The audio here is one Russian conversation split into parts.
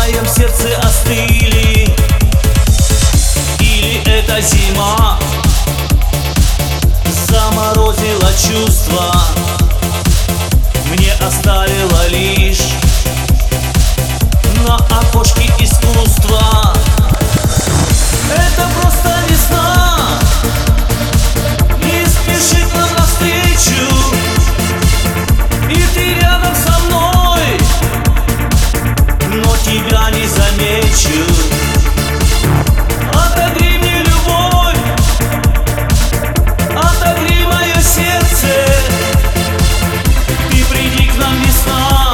моем сердце остыли? Или эта зима заморозила чувства, мне оставила лишь на окошке искусства? Это просто весна не спешит нам навстречу, и ты рядом со мной, но тебя не замечу. Отогрей мне любовь, отогрей мое сердце, ты приди к нам, весна,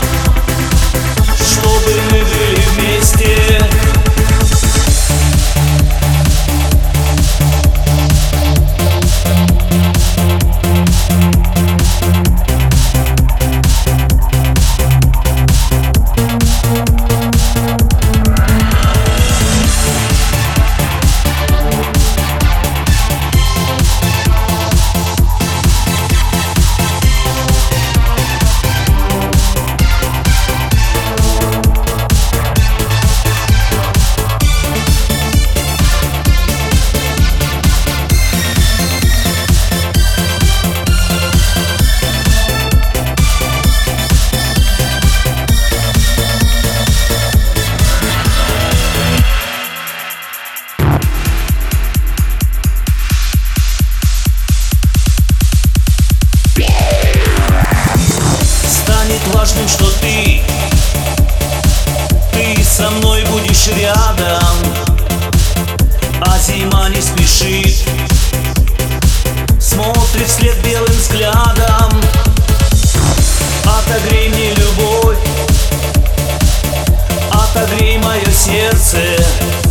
чтобы мы были вместе. Важным, что ты со мной будешь рядом, а зима не спешит, смотрит вслед белым взглядом. Отогрей мне любовь, отогрей мое сердце,